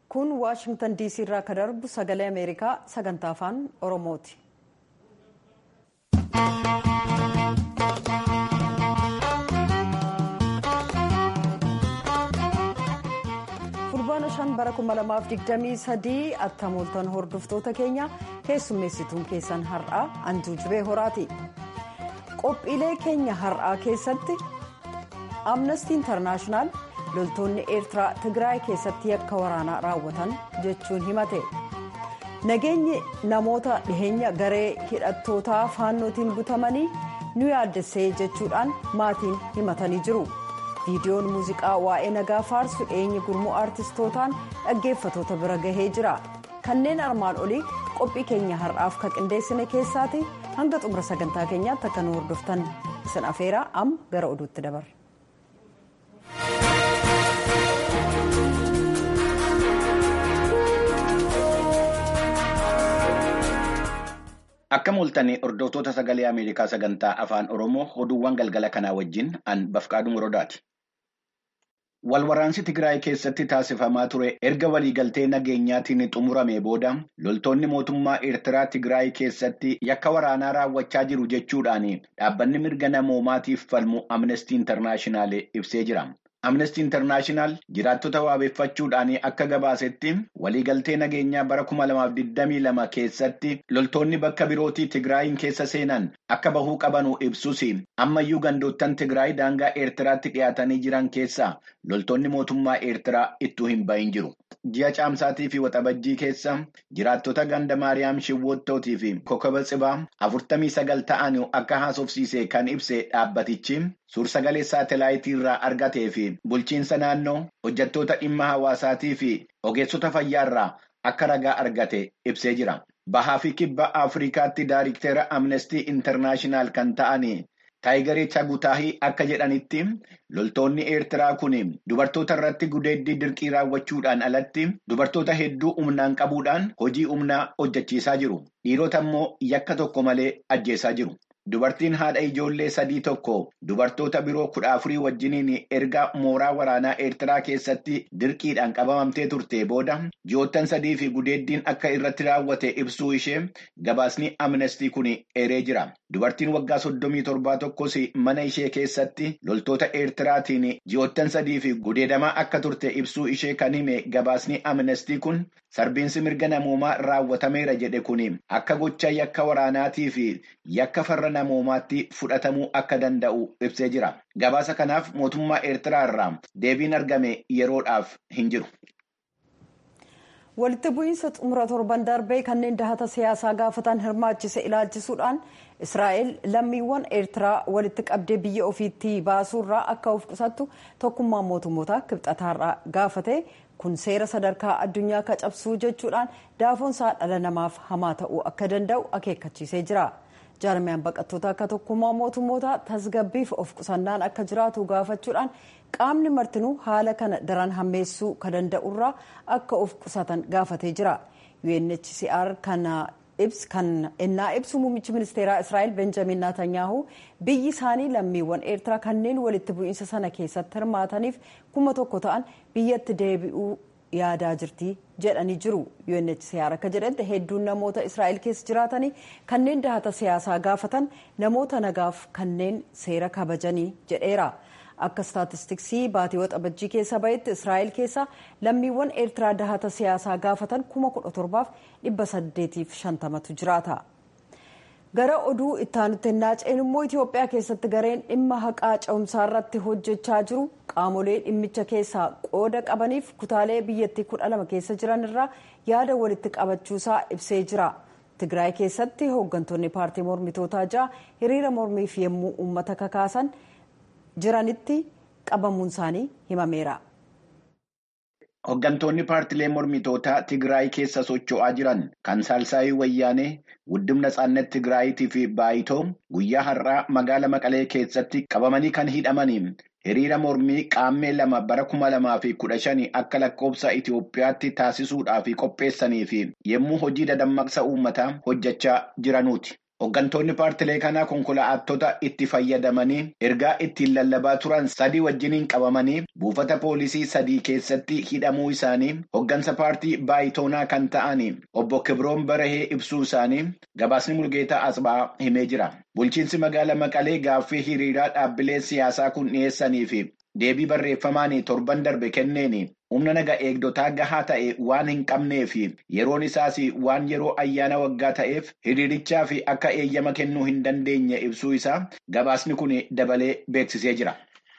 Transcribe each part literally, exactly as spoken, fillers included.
Kun Waashingtan diisii irraa kan darbu sagalee Ameerikaa sagantaa afaan Oromooti. Fulbaana shan bara kuma lamaaf digdamii sadii attamooltan hordoftoota keenya keessummeessituun keessan har'aa Antuu Jibee Horaati. Qophiilee keenya har'aa keessatti Amnesty International loltoonni Eertiraa Tigraay keessatti yakka waraanaa raawwatan jechuun himate. Nageenyi namoota dhiheenya garee hidhattootaa faannootiin butamanii nu yaaddessee jechuudhaan maatiin himatanii jiru. Viidiyoon muuziqaa waa'ee nagaa faarsu dhiyeenya gurmuu aartistootaan dhaggeeffatoota bira gahee jira. Kanneen armaan olii qophii keenya har'aaf kan qindeessine keessaati hanga xumura sagantaa keenyaatti akka nu hordoftan isin afeeraa amma gara oduutti dabarra. Akka mul'atanii hordoftoota sagalee Ameerikaa sagantaa afaan Oromoo oduuwwan galgala kanaa wajjin an Bafqaaduu Morodaati. Walwaraansi Tigraay keessatti taasifamaa ture erga waliigaltee nageenyaatiin xumurame booda loltoonni mootummaa Eertiraa Tigraay keessatti yakka waraanaa raawwachaa jiru jechuudhaan dhaabbanni mirga namoomaatiif falmu Amnesty International ibsee jira. Amnesty International jiraattota waabeffachuudhaan akka gabaasetti waliigaltee nageenyaa bara kuma lamaaf digdamii lama keessatti loltoonni bakka birootii Tigraayin keessa seenan akka bahuu qabanu ibsus ammayyuu gandoottan Tigraay daangaa Eertiraatti dhiyaatanii jiran keessaa loltoonni mootummaa Eertiraa ittuu hin bahin jiru. Ji'a caamsaatii fi waxabajjii keessa jiraattota ganda Maariyaam Shiwwoottootii fi Kokoba Tsibaa afurtamii sagal ta'an akka haasofsiise kan ibse dhaabbatichi suursagalee saatelaayitii irraa argatee fi bulchiinsa naannoo hojjettoota dhimma hawaasaatii fi ogeessota fayyaa irraa akka ragaa argate ibsee jira. Bahaa fi kibba Afrikaatti daayirikteera Amnesty International kan ta'an Taayigaree Chagutaahii akka jedhanitti loltoonni Eertiraa kun dubartoota irratti gudeeddii dirqii raawwachuudhaan alatti dubartoota hedduu humnaan qabuudhaan hojii humnaa hojjechiisaa jiru. Dhiirota immoo yakka tokko malee ajjeesaa jiru. Dubartiin haadha ijoollee sadii tokko dubartoota biroo kudha afurii wajjiniin erga mooraa waraanaa Eertiraa keessatti dirqiidhaan qabamamtee turte booda ji'oottan sadii fi gudeeddiin akka irratti raawwate ibsuu ishee gabaasni Amnesty kun eeree jira. Dubartiin waggaa soddomii torbaa tokkos mana ishee keessatti loltoota Eertiraatiin ji'oottan sadii fi gudeedamaa akka turte ibsuu ishee kan hime gabaasni Amnesty kun sarbiinsi mirga namoomaa raawwatameera jedhe kun akka gocha yakka waraanaatii fi yakka farra namoomaatti fudhatamuu akka danda'u ibsee jira. Gabaasa kanaaf mootummaa Eertiraa irraa deebiin argame yeroodhaaf hin jiru. Walitti bu'iinsa xumura torban darbee kanneen dahata siyaasaa gaafatan hirmaachise ilaalchisuudhaan Israa'el lammiiwwan Eertiraa walitti qabdee biyya ofiitti baasuurraa akka of qusattu tokkummaan mootummootaa kibxataarraa gaafate. Kun seera sadarkaa addunyaa akka cabsuu jechuudhaan daafoonsaa dhala namaaf hamaa ta'uu akka danda'u akeekkachiisee jira. Jaarmiyaan baqattoota akka tokkummaa mootummootaa tasgabbiif of qusannaan akka jiraatu gaafachuudhaan qaamni martinuu haala kana daran hammeessuu ka danda'urraa akka of qusatan gaafatee jira. U N H C R kana ibs kan ennaa ibsu muummichi ministeeraa Israa'el Benjamin Netanyahu biyyi isaanii lammiiwwan Eertiraa kanneen walitti bu'iinsa sana keessatti hirmaataniif kuma tokko ta'an biyyatti deebi'uu yaadaa jirti jedhanii jiru. U N H C R akka jedhetti hedduun namoota Israa'el keessa jiraatanii kanneen dahata siyaasaa gaafatan namoota nagaaf kanneen seera kabajanii jedheera. Akka staatistiksii baatii waxabajjii keessa bahetti Israa'el keessa lammiiwwan Eertiraa dahata siyaasaa gaafatan kuma kudha torbaaf dhibba saddeetiif shantamatu jiraata. Gara oduu ittaanutti naanna'een immoo Itoophiyaa keessatti gareen dhimma haqaa cehumsaa irratti hojjechaa jiru qaamolee dhimmicha keessaa qooda qabaniif kutaalee biyyattii kudha lama keessa jiran irraa yaada walitti qabachuusaa ibsee jira. Tigraay keessatti hooggantoonni paartii mormitootaa ja'a hiriira mormiif yemmuu uummata kakaasan jiranitti qabamuun isaanii himameera. Hooggantoonni paartilee mormitootaa Tigraay keessa socho'aa jiran kan Saalsaayii Wayyaanee, Wuddum Natsaannet Tigraayitii fi Baayitoo guyyaa har'aa magaala Maqalee keessatti qabamanii kan hidhamaniin hiriira mormii qaammee lama bara kuma lamaa fi kudha shanii akka lakkoobsa Itoophiyaatti taasisuudhaaf qopheessanii fi yemmuu hojii dadammaqsa uummataa hojjechaa jiranuuti. Hooggantoonni paartilee kanaa konkolaattota itti fayyadamanii ergaa ittiin lallabaa turan sadii wajjiniin qabamanii buufata poolisii sadii keessatti hidhamuu isaanii hooggansa paartii baayitoonaa kan ta'an obbo Kibroon Barahee ibsuu isaanii gabaasni Mulgeetaa Asbaa himee jira. Bulchiinsi magaalaa Maqalee gaaffii hiriiraa dhaabbileen siyaasaa kun dhiyeessanii fi deebii barreeffamaan torban darbe kenneen humna naga eegdotaa gahaa ta'e waan hin qabnee fi yeroon isaas waan yeroo ayyaana waggaa ta'eef hiriirichaa fi akka eeyyama kennuu hin dandeenye ibsuu isaa gabaasni kun dabalee beeksisee jira.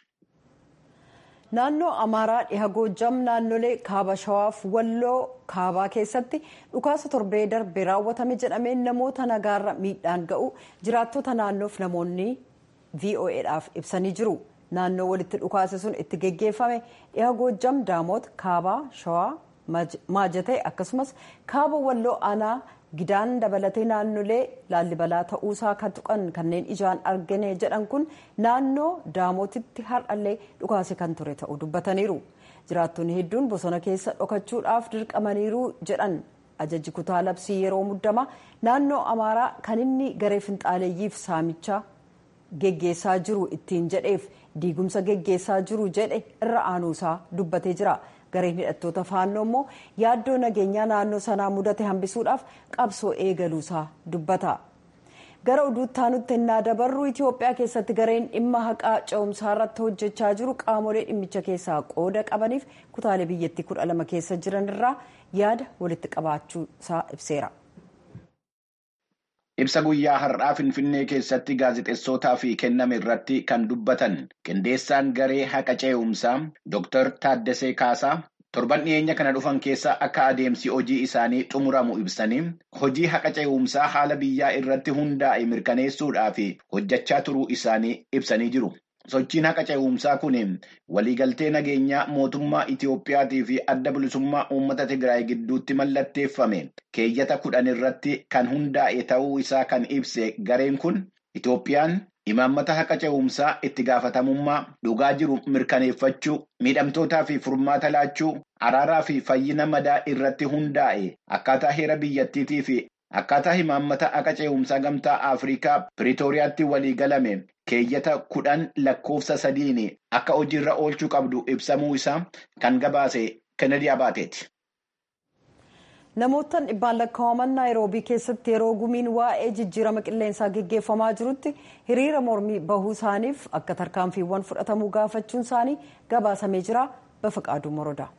Naannoo Amaaraa dhiha Goojjam naannolee kaaba Shawaaf Walloo kaabaa keessatti dhukaasa torbee darbe raawwatame jedhameen namoota nagaarra miidhaan ga'u jiraattota naannoof namoonni V O Eedhaaf ibsanii jiru. Naannoo walitti dhukaase sun itti geggeeffame dhiha Goojjam Daamoot kaabaa Shawaa Maajatee akkasumas kaaba Walloo aanaa Gidaan dabalatee naannolee Laallibalaa ta'uusaa kan tuqan kanneen ijaan argine jedhan kun naannoo Daamootitti har'allee dhukaase kan ture ta'uu dubbataniiru. Jiraattonni hedduun bosona keessa dhokachuudhaaf dirqamaniiru jedhan ajajji kutaa labsii yeroo muddama naannoo Amaaraa kan inni garee finxaaleeyyiif saamicha geggeessaa jiru ittiin jedheef diigumsa geggeessaa jiru jedhe irra aanuusaa dubbatee jira. Gareen hidhattoota faannoo immoo yaaddoo nageenyaa naannoo sanaa mudate hambisuudhaaf qabsoo eegaluusaa dubbata. Gara oduutti aanutti ennaa dabarru Itoophiyaa keessatti gareen dhimma haqaa ce'umsaa irratti hojjechaa jiru qaamolee dhimmicha keessaa qooda qabaniif kutaalee biyyattii kudha lama keessa jiran irraa yaada walitti qabaachuusaa ibseera. Ibsa guyyaa har'aa Finfinnee keessatti gaazexeessootaaf kenname irratti kan dubbatan qindeessaan garee haqa ce'umsaa Dooktar Taaddasee Kaasaa torban dhiyeenya kana dhufan keessa akka adeemsi hojii isaanii xumuramu ibsanii hojii haqa ce'umsaa haala biyyaa irratti hundaa'e mirkaneessuudhaaf hojjechaa turuu isaanii ibsanii jiru. Sochiin haqa ce'umsaa kun waliigaltee nageenyaa mootummaa Itoophiyaatii fi adda bilisummaa uummata Tigraay gidduutti mallatteeffame keeyyata kudhan irratti kan hundaa'e ta'uu isaa kan ibse gareen kun Itoophiyaan imaammata haqa ce'umsaa itti gaafatamummaa dhugaa jiru mirkaneeffachuu miidhamtootaa fi furmaata laachuu araaraa fi fayyina madaa irratti hundaa'e akkaataa heera biyyattiitii fi akkaataa imaammata haqa ce'umsaa gamtaa Afrikaa Piriitooriyaatti waliigalame keeyyata kudhan lakkoofsa sadiin akka hojiirra oolchuu qabdu ibsamuu isaa kan gabaase Kennedy Abaateeti. Namoota dhibbaan lakkaa'aman Naayiroobii keessatti yeroo gumiin waa'ee jijjiirama qilleensaa geggeeffamaa jirutti hiriira mormii bahuu isaaniif akka tarkaanfiiwwan fudhatamuu gaafachuun isaanii gabaasamee jira. Bafaqaaduu Morodaa.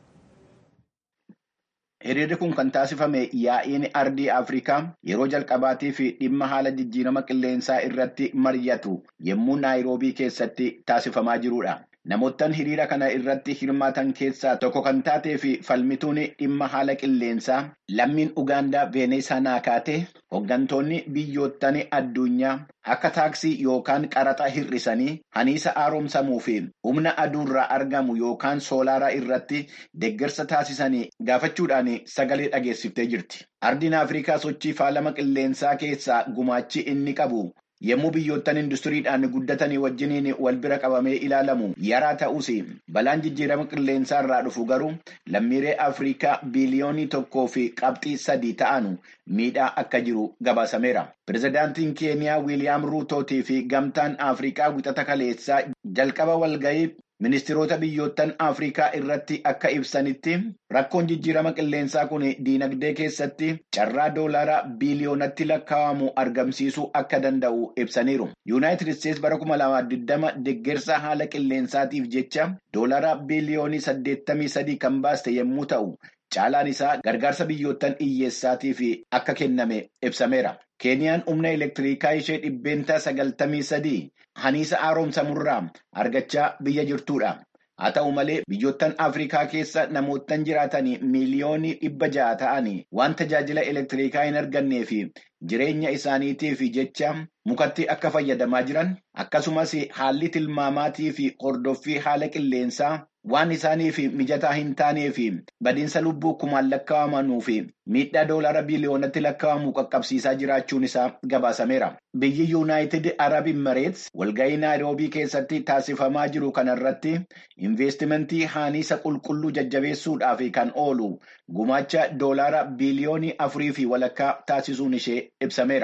Hiriirri kun kan taasifame yaa'iin ardii Afrikaa yeroo jalqabaatii fi dhimma haala jijjiirama qilleensaa irratti mari'atu yommuu Naayiroobii keessatti taasifamaa jirudha. Namoottan hiriira kana irratti hirmaatan keessaa tokko kan taatee fi falmituun dhimma haala qilleensaa lammiin Ugaandaa Veeneesaa Naakaatee hooggantoonni biyyoottan addunyaa akka taaksii yookaan qaraxa hir'isanii haniisa haaromsamuu fi humna aduurraa argamu yookaan soolaaraa irratti deeggarsa taasisanii gaafachuudhaan sagalee dhageessiftee jirti. Ardiin Afrikaa sochii faalama qilleensaa keessaa gumaachi inni qabu yommuu biyyoottan industiriidhaan guddatanii wajjiniin wal bira qabamee ilaalamu yaraa ta'us balaan jijjiirama qilleensaa irraa dhufu garuu lammiilee Afrikaa biiliyoonii tokkoo fi qabxii sadii ta'anu miidhaa akka jiru gabaasameera. Pirezidaantiin Keeniyaa Wiiliyaam Ruutootii fi gamtaan Afrikaa wixata kaleessaa jalqaba walgahii ministeerota biyyoottan Afrikaa irratti akka ibsanitti rakkoon jijjiirama qilleensaa kun diinagdee keessatti carraa doolaraa biiliyoonatti lakkaa'amu argamsiisuu akka danda'u ibsaniiru. Yuunaayitid Isteetsi bara kuma lamaaf digdama deeggarsa haala qilleensaatiif jecha doolaraa biiliyoonii saddeettamii sadii kan baaste yommuu ta'u, caalaan isaa gargaarsa biyyoottan hiyyeessaatiif akka kenname ibsameera. Keeniyaan humna elektiriikaa ishee dhibbeentaa sagaltamii sadii haniisa haaromsamurraa argachaa biyya jirtudha. Haa ta'u malee biyyoottan Afrikaa keessa namoottan jiraatanii miiliyoonii dhibba ja'a ta'anii waan tajaajila elektiriikaa hin argannee fi jireenya isaaniitiif jecha mukatti akka fayyadamaa jiran akkasumas haalli tilmaamaatii fi hordoffii haala qilleensaa waan isaaniif mijataa hin taanee fi badiinsa lubbuu kumaan lakkaa'amanuu fi miidhaa doolaara biiliyoonatti lakkaa'amu qaqqabsiisaa jiraachuun isaa gabaasameera. Biyyi Yuunaayitid Arab Imereets walgahii Naayiroobii keessatti taasifamaa jiru kanarratti investimentii haniisa qulqulluu jajjabeessuudhaaf kan oolu gumaacha doolaara biiliyoonii afurii fi walakkaa taasisuun ishee ibsameera.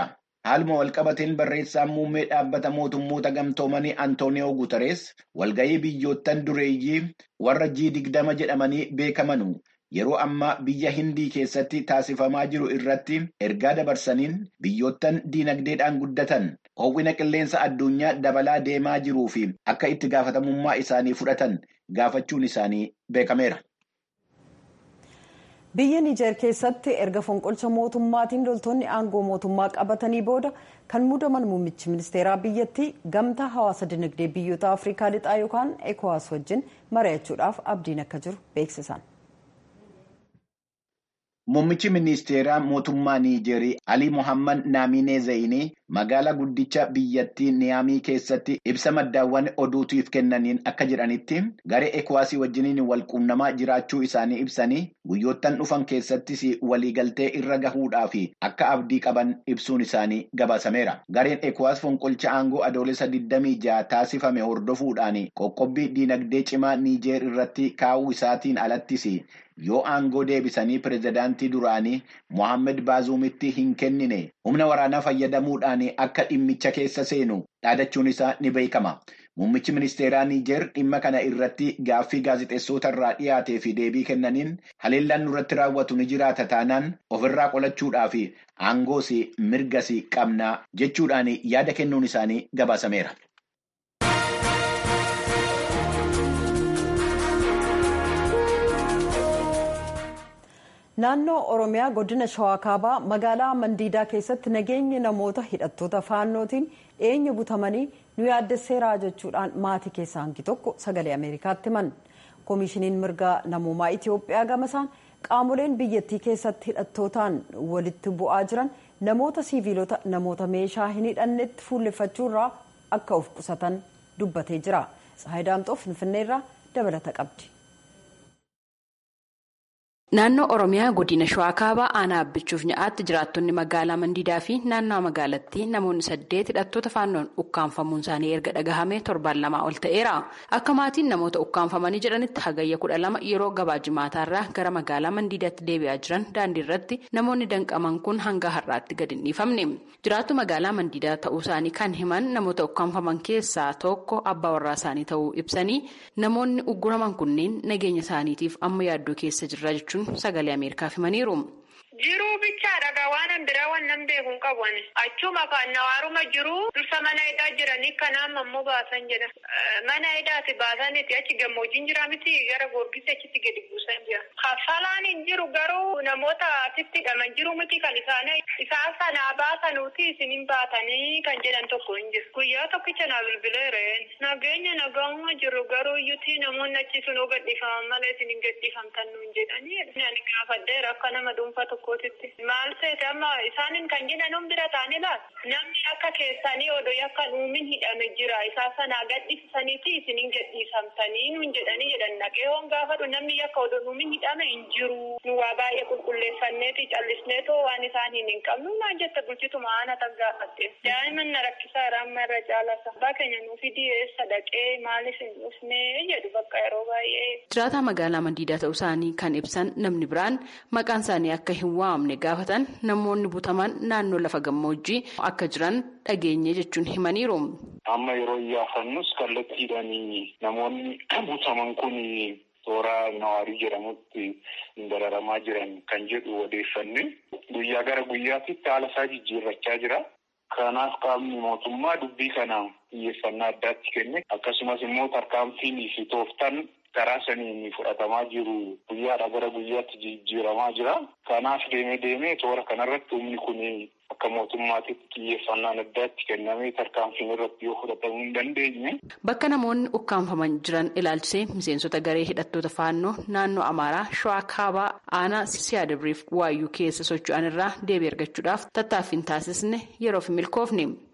Haaluma walqabateen barreessaan muummee dhaabbata mootummoota gamtoomanii Antooniyoo Guutarees walgahii biyyoottan dureeyyii warra G digdama jedhamanii beekamanu yeroo ammaa biyya Hindii keessatti taasifamaa jiru irratti ergaa dabarsaniin biyyoottan diinagdeedhaan guddatan ho'ina qilleensa addunyaa dabalaa deemaa jiruu fi akka itti gaafatamummaa isaanii fudhatan gaafachuun isaanii beekameera. Biyya Niijer keessatti erga fonqolcha mootummaatiin loltoonni aangoo mootummaa qabatanii booda kan muudaman muummichi ministeeraa biyyattii gamtaa hawaasa dinagdee biyyoota Afrikaa lixaa yookaan ECOWAS wajjin mari'achuudhaaf abdiin akka jiru beeksisan. Muummichi ministeeraa mootummaa Niijerii Alii Mohammad Naaminee Zayinii magaalaa guddicha biyyattii Niyaamii keessatti ibsa maddaawwan oduutiif kennaniin akka jedhanitti garee ECOWAS wajjiniin wal quunnamaa jiraachuu isaanii ibsanii guyyoottan dhufan keessattis waliigaltee irra gahuudhaa fi akka abdii qaban ibsuun isaanii gabaasameera. Gareen ECOWAS fonqolcha aangoo adoolessa digdamii jaha taasifame hordofuudhaan qoqqobbii diinagdee cimaa Niijer irratti kaa'uu isaatiin alattis yoo aangoo deebisanii pirezidaantii duraanii Mohaammed Baazuumitti hin kennine humna waraanaa fayyadamuudhaan akka dhimmicha keessa seenu dhaadachuun isaa ni beekama. Muummichi ministeeraa Niijer dhimma kana irratti gaaffii gaazexeessota irraa dhiyaatee fi deebii kennaniin haleellaan nurratti raawwatu ni jiraata taanaan ofirraa qolachuudhaa fi aangoos mirgas qabnaa jechuudhaan yaada kennuun isaanii gabaasameera. Naannoo Oromiyaa godina Shawaa Kaabaa magaalaa Mandiidaa keessatti nageenya namoota hidhattoota faannootiin dhiyeenya butamanii nu yaaddesseeraa jechuudhaan maatii keessaa hangi tokko sagalee Ameerikaatti himan. Koomishiniin mirgaa namoomaa Itoophiyaa gamasaan qaamoleen biyyattii keessatti hidhattootaan walitti bu'aa jiran namoota siiviilota namoota meeshaa hin hidhannetti fuulleffachuurraa akka of qusatan dubbatee jira. Tsahaay Daamxoo Finfinneerraa dabalata qabdi. Naannoo Oromiyaa godina Shawaa Kaabaa aanaa abbichuuf nyaatti jiraattonni magaalaa Mandiidaa fi naannoo magaalattii namoonni saddeet hidhattoota faannoon ukkaanfamuun isaanii erga dhagahame torbaan lamaa ol ta'eera. Akka maatiin namoota ukkaanfamanii jedhanitti hagayya kudha lama yeroo gabaa jimaataarraa gara magaalaa Mandiidaatti deebi'aa jiran daandii irratti namoonni danqaman kun hanga har'aatti gadi hin dhiifamne. Jiraattu magaalaa Mandiidaa ta'uu isaanii kan himan namoota ukkaanfaman keessaa tokko abbaa warraa isaanii ta'uu ibsanii namoonni ugguraman kunneen nageenya isaaniitiif amma yaaddoo keessa jirra jechuudha. Sagalee Ameerikaaf himaniiru. Jiruu bichaadha waan biraa waan nam beekuun qaban achuma kan nawaaruma jiru dursa mana hidhaa jiranii kanaan ammoo baasan jedha. Mana hidhaati baasaniiti achi gammoojjiin jira miti gara goorgisa achitti gadi buusan jira. Kaffalaan hin jiru garuu namoota asitti hidhaman jiru miti kan isaan isaan sanaa baasanuuti isin hin baatanii kan jedhan tokko hin jiru. Guyyaa tokkicha naa bilbileereen nageenya nagaama jiru garuu iyyutii namoonni achi sunoo gadhiifaman malee isin hin gadhiifamtan nuun jedhanii ani gaafadheera akka nama dhuunfaa tokko. Maal ta'e amma isaanin kan jedhan bira ta'anii laal namni akka keessanii odoo akka nuumin hidhame jira isaa sanaa gadhiisaniiti isiniin gadhiisamtanii nuun jedhanii jedhan naqee hoon gaafadhu namni akka odoo nuumin hidhame hin jiru nu waa baay'ee qulqulleeffanneeti callisneetoo waan isaan hin qabnu naan jette bulchituma aana tan gaafatte daa'imman na rakkisaa amma irra caalasa abbaa keenya nuufi dhiyeessa dhaqee maaliif hin dhufnee jedhu bakka yeroo baay'ee. Jiraataa magaalaa Mandiidaa ta'uu isaanii kan ibsan namni biraan maqaan isaanii akka hin waamne gaafatan namoonni butaman naannoo lafa gammoojjii akka jiran dhageenye jechuun himaniiru. Amma yeroo iyyaafannus kallattiidhaan namoonni butaman kun toora nawaarii jedhamutti dararamaa jiran kan jedhu odeeffanne guyyaa gara guyyaatti haala isaa jijjiirrachaa jira. Kanaaf qaamni mootummaa dubbii kana xiyyeeffannaa addaatti kenne akkasumas immoo tarkaanfiin fi tooftan karaa saniin fudhatamaa jiru guyyaadhaa gara guyyaatti jijjiiramaa jira. Kanaaf deemee deemee toora kanarratti humni kun akka mootummaatitti xiyyeeffannaan addaatti kennamee tarkaanfiin irratti yoo fudhatamuu hin dandeenye. Bakka namoonni ukkaanfaman jiran ilaalchisee miseensota garee hidhattoota faannoo naannoo Amaaraa Shawaa Kaabaa aanaa Siyaadabriif Waayyuu keessa socho'an irraa deebii argachuudhaaf tattaaffiin taasisne yeroof milkoofne.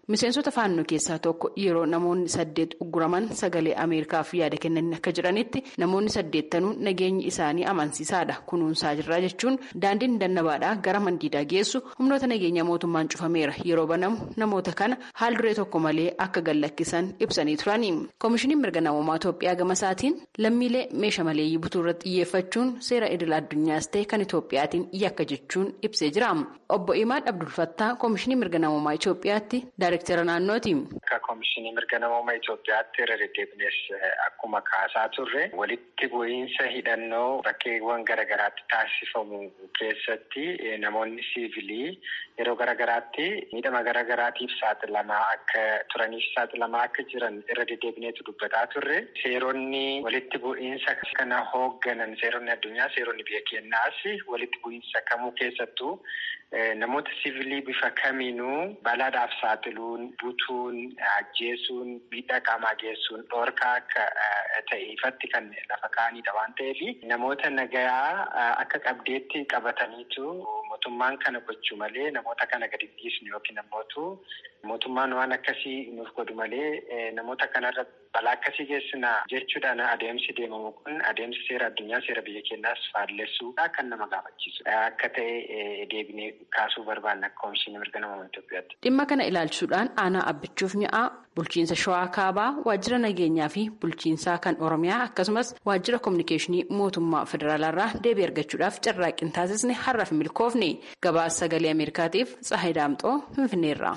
Miseensota faannoo keessaa tokko yeroo namoonni saddeet ugguraman sagalee Ameerikaaf yaada kennanii akka jiranitti namoonni saddeettanuu nageenyi isaanii amansiisaadha kunuunsaa jirra jechuun daandiin dannabaadhaa gara mandiidaa geessu humnoota nageenya mootummaan cufameera yeroo banamu namoota kana haal duree tokko malee akka gallakkisan ibsanii turani. Koomishiniin mirga namummaa Itoophiyaa gama isaatiin lammiilee meeshaa maleeyyii butuu irratti xiyyeeffachuun seera idil addunyaas ta'e kan Itoophiyaatiin yakka jechuun ibsee jira. Obbo Imaad Abdulfattaa Koomishinii mirga namummaa Itoophiyaatti daayirektara naannooti. Akka Koomishinii mirga namummaa Itoophiyaatti irra deddeebinees akkuma kaasaa turre walitti bu'iinsa hidhannoo bakkeewwan garaagaraatti taasifamu keessatti namoonni siivilii yeroo garaagaraatti miidhama garaagaraatiif saaxilamaa akka turaniif saaxilamaa akka jiran irra deddeebineetu dubbataa turre. Seeronni walitti bu'iinsa kana hoogganan seeronni addunyaa seeronni biyya keenyaas walitti bu'iinsa kamuu keessattuu namoota siivilii bifa kamiinuu balaadhaaf saaxiluun butuun ajjeesuun miidhaa qaamaa geessuun dhoorkaa akka ta'e ifatti kan lafa kaa'anidha waan ta'eef namoota nagayaa akka qabdeetti qabataniitu mootummaan kana gochuu malee namoota kana gadi dhiisnu yookiin ammoo mootummaan waan akkasii nuuf godhu malee namoota kanarra balaa akkasii geessina jechuudhaan adeemsi deemamu kun adeemsi seera addunyaa seera biyya keenyaas faallessuudha kan nama gaafachiisu akka ta'e deebinee kaasuu barbaanna akka Koomishinii mirga namummaa Itoophiyaatti. Dhimma kana ilaalchisuudhaan aanaa abbichuuf mi'aa bulchiinsa Shawaa Kaabaa waajjira nageenyaa fi bulchiinsaa kan Oromiyaa akkasumas waajjira kominikeeshinii mootummaa federaalaarraa deebii argachuudhaaf carraaqqii taasisne har'aaf milkoofne. Gabaasa sagalee Ameerikaatiif Tsahayi Daamxoo Finfinneerraa.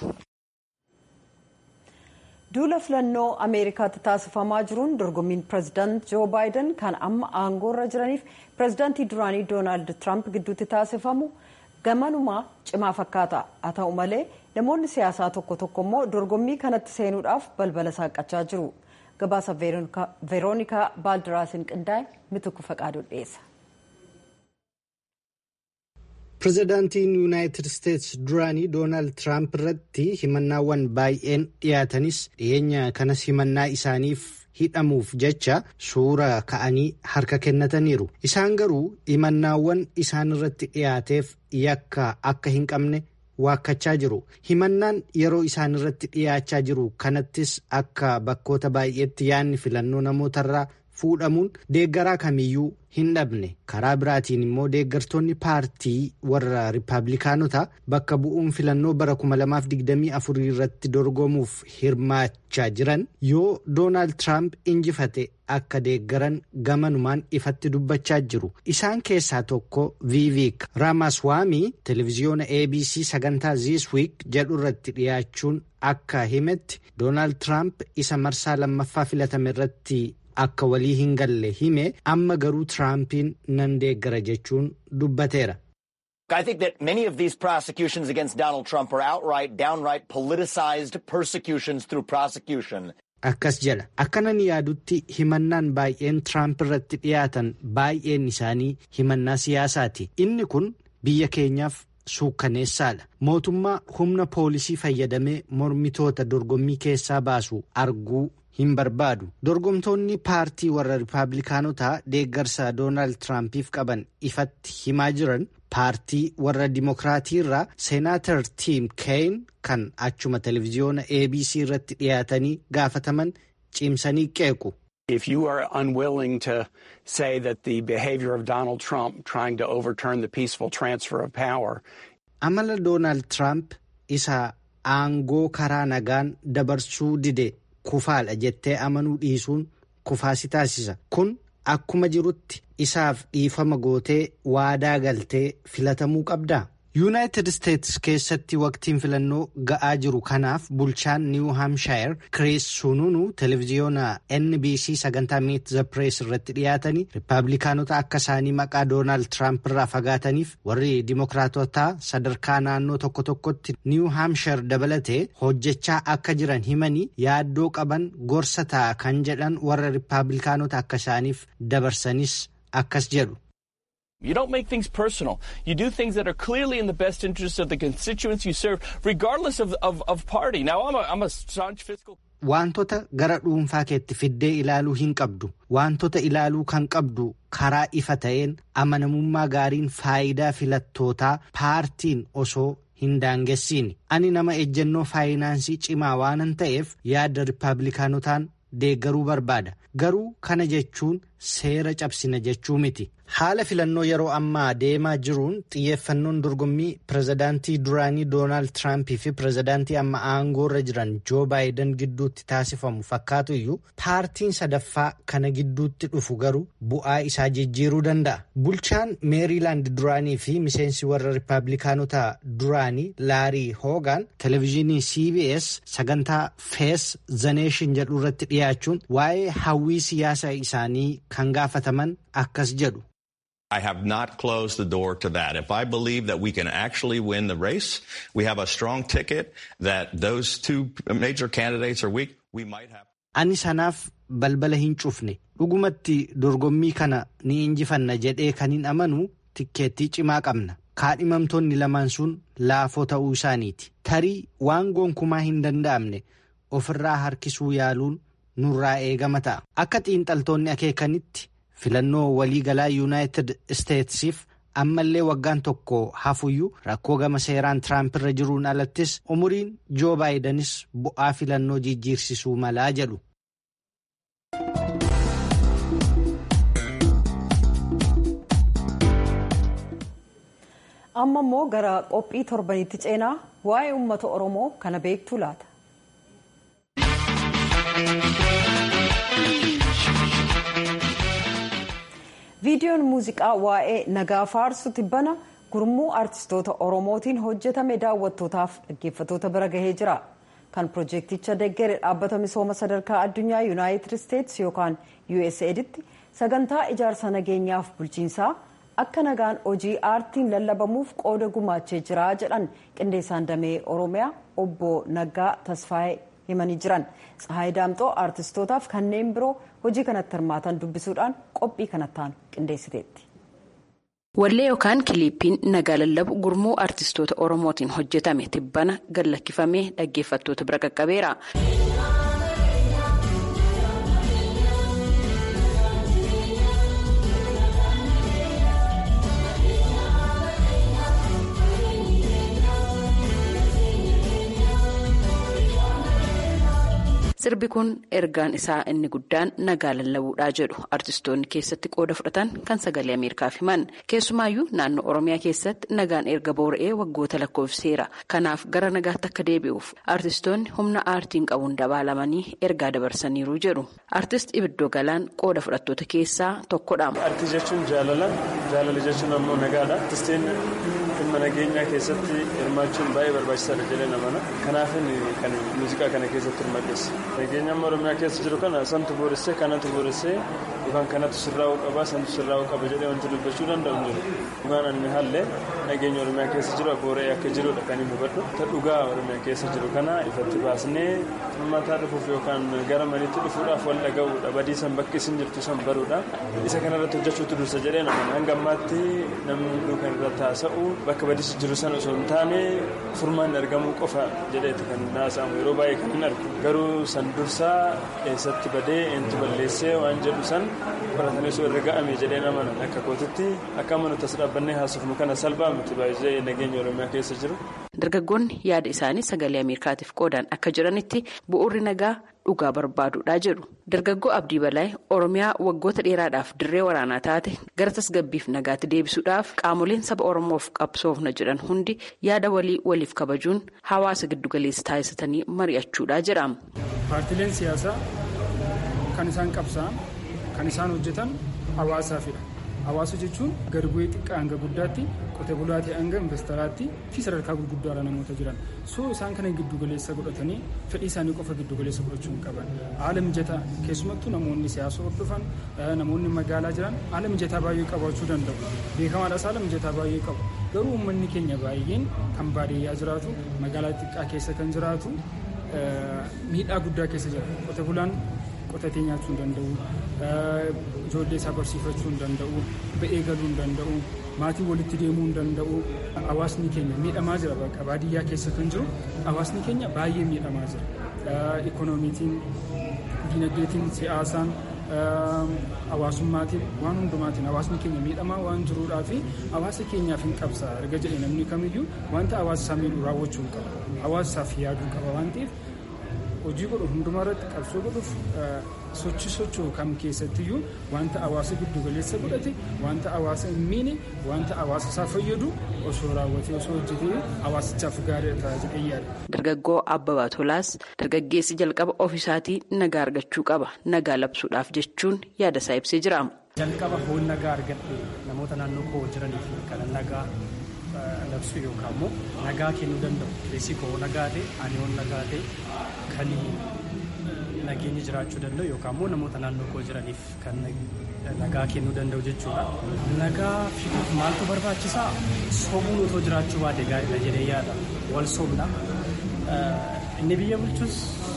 Duula filannoo Ameerikaatti taasifamaa jiruun dorgommiin pireezidaant Joo Baayiden kan amma aangoorra jiraniif pireezidaantii duraanii Doonaald Tiraamp gidduutti taasifamu gamanumaa cimaa fakkaata. Haa ta'u malee namoonni siyaasaa tokko tokko immoo dorgommii kanatti seenuudhaaf balbala saaqachaa jiru. Gabaasa Veeroonikaa Baaldiraasiin qindaa'e Mitukku Faqaaduu dhiyeessa. Pireezidaantiin Yuunaayitid Isteetsi duraanii Doonaald Tiraamp irratti himannaawwan baay'een dhiyaatanis dhiyeenya kanas himannaa isaaniif hidhamuuf jecha suura ka'anii harka kennataniiru. Isaan garuu himannaawwan isaan irratti dhiyaateef yakka akka hin qabne waakkachaa jiru. Himannaan yeroo isaan irratti dhiyaachaa jiru kanattis akka bakkoota baay'eetti yaadni filannoo namootarraa fuudhamuun deeggaraa kamiyyuu hin dhabne. Karaa biraatiin immoo deeggartoonni paartii warra Rippaabilikaanotaa bakka bu'uun filannoo bara kuma lamaaf digdamii afurii irratti dorgomuuf hirmaachaa jiran yoo Doonaald Tiraamp injifate akka deeggaran gamanumaan ifatti dubbachaa jiru. Isaan keessaa tokko Viivik Raamaswaamii televiziyoona A B C sagantaa This Week jedhu irratti dhiyaachuun akka himetti Doonaald Tiraamp isa marsaa lammaffaa filatame irratti akka walii hin galle hime amma garuu Tiraampiin nan deeggara jechuun dubbateera. I think that many of these prosecutions against Donald Trump are outright, downright politicized persecutions through prosecution. Akkas jedha. Akkanan yaadutti himannaan baay'een Tiraamp irratti dhiyaatan baay'een isaanii himannaa siyaasaati. Inni kun biyya keenyaaf suukkaneessaadha. Mootummaa humna poolisii fayyadamee mormitoota dorgommii keessaa baasu arguu hin barbaadu. Dorgomtoonni paartii warra Rippaabilikaanotaa deeggarsa Doonaald Tiraampiif qaban ifatti himaa jiran paartii warra Dimokiraatii irraa Seenaatar Tiim Keeyin kan achuma televiziyoona A B C irratti dhiyaatanii gaafataman cimsanii qeequ. If you are unwilling to say that the behavior of Donald Trump trying to overturn the peaceful transfer of power. Amala Doonaald Tiraamp isa aangoo karaa nagaan dabarsuu dide kufaadha jettee amanuu dhiisuun kufaasi taasisa. Kun akkuma jirutti isaaf dhiifama gootee waadaa galtee filatamuu qabdaa. Yuunaayitid Isteetsi keessatti waqtiin filannoo ga'aa jiru kanaaf bulchaan Niw Haamshaayir Kiriis Sununu televiziyoona N B C sagantaa Meet the Press irratti dhiyaatanii Rippaabilikaanota akka isaanii maqaa Doonaald Tiraamp irraa fagaataniif warri Dimokiraatotaa sadarkaa naannoo tokko tokkotti Niw Haamshaayir dabalatee hojjechaa akka jiran himanii yaaddoo qaban gorsa ta'a kan jedhan warra Rippaabilikaanota akka isaaniif dabarsanis akkas jedhu. You don't make things personal. You do things that are clearly in the best interest of the constituents you serve, regardless of, of, of party. Now, I'm a, I'm a staunch fiscal... Wantoota gara dhuunfaa keetti fiddee ilaaluu hin qabdu. Wantoota ilaaluu kan qabdu karaa ifa ta'een amanamummaa gaariin faayidaa filattootaa paartiin osoo hin daangessiini. Ani nama ejjennoo faayinaansii cimaa waanan ta'eef yaada Rippaabilikaanotaan deeggaruu barbaada. Garuu kana jechuun seera cabsina jechuu miti. Haala filannoo yeroo ammaa deemaa jiruun xiyyeeffannoon dorgommii pirezidaantii duraanii Doonaald Tiraampii fi pirezidaantii amma aangoorra jiran Joo Baayiden gidduutti taasifamu fakkaatu iyyuu paartiin sadaffaa kana gidduutti dhufu garuu bu'aa isaa jijjiiruu danda'a. Bulchaan Meeriilaand duraanii fi miseensi warra Rippaabilikaanotaa duraanii Laarii Hoogaan televezyiinii C B S sagantaa Face the Nation jedhu irratti dhiyaachuun waa'ee hawwii siyaasa isaanii kan gaafataman akkas jedhu. I have not closed the door to that. If I believe that we can actually win the race, we have a strong ticket, that those two major candidates are weak, we might have... Ani sanaaf balbala hin cufne. Dhugumatti dorgommii kana ni injifanna jedhee kan hin amanu tikkeettii cimaa qabna. Kaadhimamtoonni lamaan sun laafoo ta'uu isaaniiti. Tarii waan gonkumaa hin danda'amne ofirraa harkisuu yaaluun nurraa eegama ta'a. Akka xiinxaltoonni akeekanitti filannoo waliigalaa Yuunaayitid Isteetsiif ammallee waggaan tokko hafuyyuu rakkoo gama seeraan Tiraamp irra jiruun alattis umuriin Joo Baayidenis bu'aa filannoo jijjiirsisuu malaa jedhu. Amma immoo gara qophii torbanitti ceenaa waa'ee uummata Oromoo kana beektuu laata? Viidiyoon muuziqaa waa'ee nagaa faarsu tibbana gurmuu aartistoota Oromootiin hojjetame daawwattootaaf dhaggeeffattoota bira gahee jira. Kan piroojeekticha deeggare dhaabbata misooma sadarkaa addunyaa Yuunaayitid Isteetsi yookaan U S A Dtti sagantaa ijaarsa nageenyaaf bulchiinsaa akka nagaan hojii aartiin lallabamuuf qooda gumaachee jira jedhan qindeessaan damee Oromiyaa obbo Naggaa Tasfaayee himanii jiran. Tsahaay Daamxoo aartistootaaf kanneen biroo hojii kanatti hirmaatan dubbisuudhaan qophii kanattaan qindeessiteetti. Wallee yookaan kiliippiin nagaa lallabu gurmuu aartistoota Oromootiin hojjetame tibbana gallakkifamee dhaggeeffattoota bira qaqqabeera. Sirbi kun ergaan isaa inni guddaan nagaa lallabuudhaa jedhu artistoonni keessatti qooda fudhatan kan sagalee Ameerikaaf himan. Keessumaayyuu naannoo Oromiyaa keessatti nagaan erga boora'ee waggoota lakkoofseera. Kanaaf gara nagaatti akka deebi'uuf artistoonni humna aartiin qabuun dabaalamanii ergaa dabarsaniiru jedhu. Artist Ibiddoo Galaan qooda fudhattoota keessaa tokkodha. Aartii jechuun jaalala, jaalala jechuun ammoo nagaadha. Artistiin dhimma nageenyaa keessatti hirmaachuun baay'ee barbaachisaadha jedhee namana. Kanaaf kan muuziqaa kana keessatti hirmaadheessa. Nageenya amma Oromiyaa keessa jiru kana santu booressee kanatu booressee yookaan kanatu sirraa'uu qaba santu sirraa'uu qaba jedhee wanti dubbachuu danda'u jiru. Dhugaan inni haallee nageenya Oromiyaa keessa jiru boora'ee akka jirudha kan hin hubadhu. Ta dhugaa Oromiyaa keessa jiru kana ifatti baasnee mataa dhufuuf yookaan gara maniitti dhufuudhaaf wal dhaga'uudha. Badii san bakki isin jirtu san baruudha. Isa kanarratti hojjechuutu dursa jedhee namni hanga ammaatti namni hunduu kan irratti haasa'u bakka badii jiru sana osoo hin taane furmaan argamuu qofa jedheeti kan haasa'amu yeroo baay'ee kan hin argu. Garuu san dursaa eessatti badee eentu balleessee waan jedhu san baratanii osoo irra ga'ame jedhee namana akka kootitti akka amanutti as dhaabbannee haasofnu kana salphaa miti baay'ee nageenya Oromiyaa keessa jiru. Dargaggoonni yaada isaanii sagalee Ameerikaatiif qoodan akka jiranitti bu'uurri nagaa dhugaa barbaaduudha jedhu. Dargaggoo Abdii Balaay Oromiyaa waggoota dheeraadhaaf dirree waraanaa taate gara tasgabbiif nagaatti deebisuudhaaf qaamoleen saba Oromoof qabsoofna jedhan hundi yaada walii waliif kabajuun hawaasa giddugaleessa taasisanii mari'achuudha jedha. Paartileen siyaasaa kan isaan qabsaan kan isaan hojjetan hawaasaafidha. Hawaasa jechuun gadi bu'ee xiqqaa hanga guddaatti qotee bulaatii hanga investaraatti fi sadarkaa gurguddaadha namoota jiran. So isaan kana giddugaleessa godhatanii fedhii isaanii qofa giddugaleessa godhachuu hin qaban. Haala mijataa keessumattuu namoonni siyaasa hordofan namoonni magaalaa jiran haala mijataa baay'ee qabaachuu danda'u. Beekamaadhaas haala mijataa baay'ee qabu. Garuu uummanni keenya baay'een kan baadiyyaa jiraatu magaalaa xiqqaa keessa kan jiraatu miidhaa guddaa keessa jira. Qotee bulaan qotatee nyaachuu hin danda'u. Ijoollee isaa barsiifachuu hin danda'u. Ba'ee galuu hin danda'u. Maatii walitti deemuu hin danda'u. Hawaasni keenya miidhamaa jira bakka baadiyyaa keessa kan jiru hawaasni keenya baay'ee miidhamaa jira. Ikoonomiitiin, dinagdeetiin, siyaasaan hawaasummaatiin waan hundumaatiin hawaasni keenya miidhamaa waan jiruudhaa fi hawaasa keenyaaf hin qabsa erga jedhe namni kamiyyuu wanta hawaasa isaa miidhuu raawwachuu qaba. Hawaasa isaaf yaaduu qaba waan ta'eef hojii godhu hundumaa irratti qabsoo godhuuf sochii socho'u kam keessattiyyuu wanta hawaasa giddu galeessa godhate wanta hawaasa hin miine wanta hawaasa isaa fayyadu osoo raawwatee osoo hojjetee hawaasichaaf gaarii ta'a jedhee yaada. Dargaggoo Abbabaa Tolaas dargaggeessi jalqaba ofiisaatii nagaa argachuu qaba nagaa labsuudhaaf jechuun yaada isaa ibsee jira. Jalqaba foon nagaa argadhe namoota naannoo koo jiraniif kan nagaa labsuu yookaan immoo nagaa kennuu danda'u keessi koo nagaa ta'e ani on nagaa ta'e kan nageenyi jiraachuu danda'u yookaan immoo namoota naannoo koo jiraniif kan nagaa kennuu danda'u jechuudha. Nagaa fiduuf maaltu barbaachisaa? Sobuun otoo jiraachuu baate gaariidha jedhee yaada. Wal sobna. Inni biyya bulchus,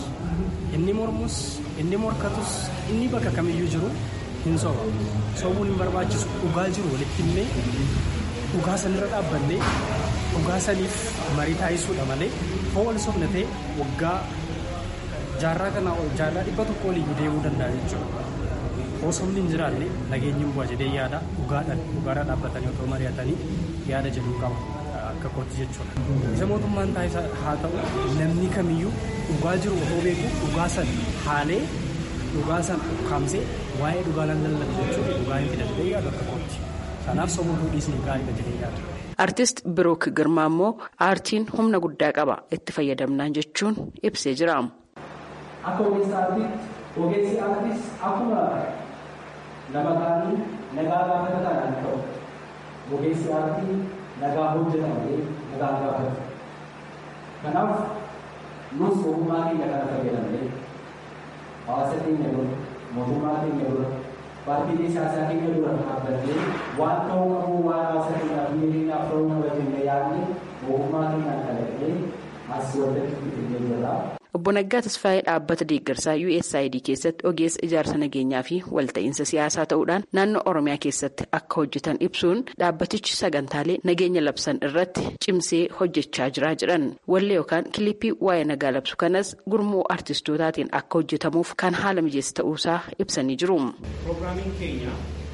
inni mormus, inni morkatus, inni bakka kamiyyuu jiru hin soba. Sobuun hin barbaachisu dhugaa jiru walitti himnee dhugaa sanirra dhaabbannee dhugaa saniif marii taasisuudha malee hoo wal sobna ta'e waggaa jaarraa kanaa ol jaarraa dhibba tokko oliyyuu deemuu danda'a jechuudha. Hoo sobni hin jiraanne nageenyi hin bu'a jedhee yaada dhugaadhaan dhugaadhaan dhaabbatanii otoo mari'atanii yaada jedhuu qaba akka kootti jechuudha. Isa mootummaan taasisaa haa ta'u namni kamiyyuu dhugaa jiru otoo beeku dhugaa san haalee dhugaa san ukkaamsee waa'ee dhugaa lan lallabu jechuudha dhugaa hin fida jedhee yaada akka kootti. Kanaaf sobuu dhiisni gaariidha jedhee yaada. Artist Birook Girmaa immoo aartiin humna guddaa qaba itti fayyadamnaan jechuun ibsee jira. Akka ogeessa aartiitti ogeessi aartiis akkuma nama kaanii nagaa gaafatataadhaan ta'u ogeessi aartii nagaa hojjetamee nagaa gaafata. Kanaaf nus ogummaa keenya kana fayyadamnee hawaasa keenya dura mootummaa keenya dura paartiilee siyaasaa keenya dura dhaabbannee waan ta'uu qabu waan hawaasa keenyaaf miidhaginaaf ta'uu qaba jennee yaadne ogummaa keenyaan kalaqnee as waldatti fidnee jirra. Obbo Naggaa Tasfaayee dhaabbata deeggarsaa U S A I D keessatti ogeessa ijaarsa nageenyaa fi walta'iinsa siyaasaa ta'uudhaan naannoo Oromiyaa keessatti akka hojjetan ibsuun dhaabbatichi sagantaalee nageenya labsan irratti cimsee hojjechaa jira jedhan. Wallee yookaan kilippii waa'ee nagaa labsu kanas gurmuu artistootaatiin akka hojjetamuuf kan haala mijeessa ta'uusaa ibsanii jiru. Pirogiraamiin keenya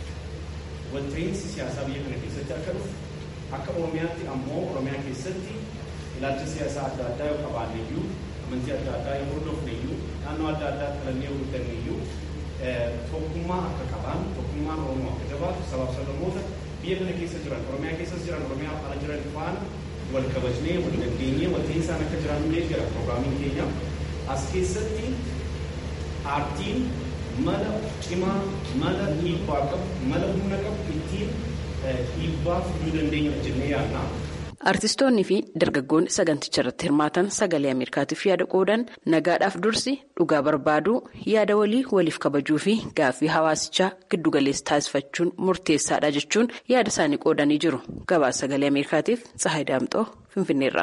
walta'iinsi siyaasaa biyya kana keessatti akka dhufu akka Oromiyaatti ammoo Oromiyaa keessatti ilaalcha siyaasaa adda addaa yoo qabaanne iyyuu amantii adda addaa yoo hordofne iyyuu naannoo adda addaa kalannee hojjetanne iyyuu tokkummaa akka qaban tokkummaan Oromoo akka jabaatu sabaaf sablammoota biyya kana keessa jiran Oromiyaa keessa jiran Oromiyaa ala jiran faana wal kabajnee wal dandeenyee walta'iinsaan akka jiraannu jira pirogiraamiin keenya as keessatti aartiin mala cimaa mala dhiibbaa qabu mala humna qabu ittiin dhiibbaa fiduu dandeenya jennee yaadna. Artistoonni fi dargaggoonni saganticha irratti hirmaatan sagalee Ameerikaatiif yaada qoodan nagaadhaaf dursi dhugaa barbaaduu yaada walii waliif kabajuu fi gaaffii hawaasichaa giddugaleessa taasifachuun murteessaadha jechuun yaada isaanii qoodanii jiru. Gabaasa sagalee Ameerikaatiif Tsahaay Daamxoo Finfinneerra.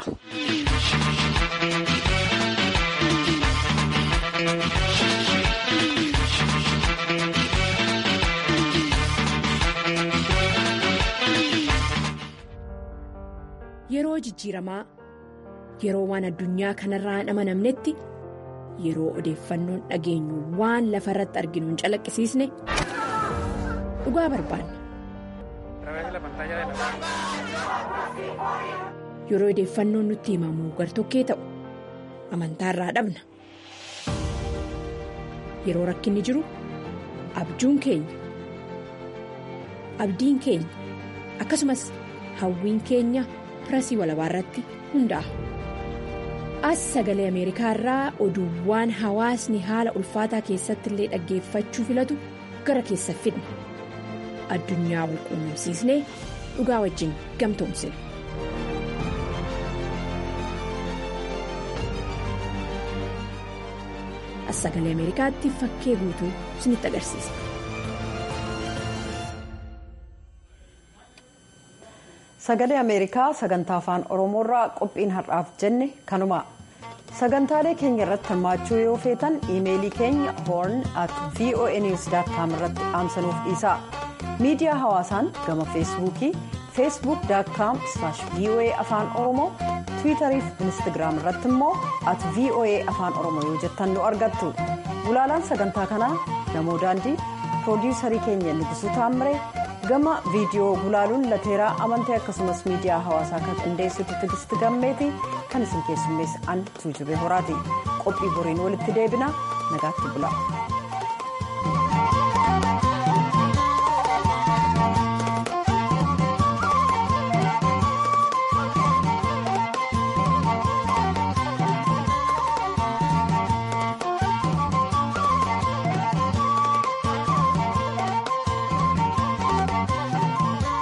Yeroo jijjiiramaa yeroo waan addunyaa kanarraa hin amanamnetti yeroo odeeffannoon dhageenyu waan lafa irratti arginu hin calaqqisiisne dhugaa barbaanna. Yeroo odeeffannoon nutti himamu gartokkee ta'u amantaarraa dhabna. Yeroo rakkinni jiru abjuun keenya abdiin keenya akkasumas hawwiin keenya. Pirasii walabaa irratti hundaa'a. As sagalee Ameerikaa irraa oduuwwan hawaasni haala ulfaataa keessatti illee dhaggeeffachuu filatu gara keessa fidna. Addunyaa wal quunnamsiisnee dhugaa wajjin gamtoomsina. As sagalee Ameerikaatti fakkee guutuu isinitti agarsiisa. Sagalee Ameerikaa sagantaa afaan Oromoorraa qophiin har'aaf jenne kanuma. Sagantaalee keenya irratti hirmaachuu yoo feetan iimeelii keenya horn at voanews dot com irratti dhaamsanuuf dhiisaa. Miidiyaa hawaasaan gama feesbuukii facebook dot com slash voa afaan oromoo tiwiitarii fi instagiraam irratti immoo at voa afaan oromoo yoo jettan nu argattu. Gulaalaan sagantaa kanaa namoo daandii piroodiisarii keenya Nugusuu Taammire gama viidiyoo gulaaluun lateeraa amantee akkasumas miidiyaa hawaasaa kan qindeessitu Tigisti Gammeeti kan isin keessummeessu an Tuujubee Horaati. Qophii boriin walitti deebina nagaatti bulaa.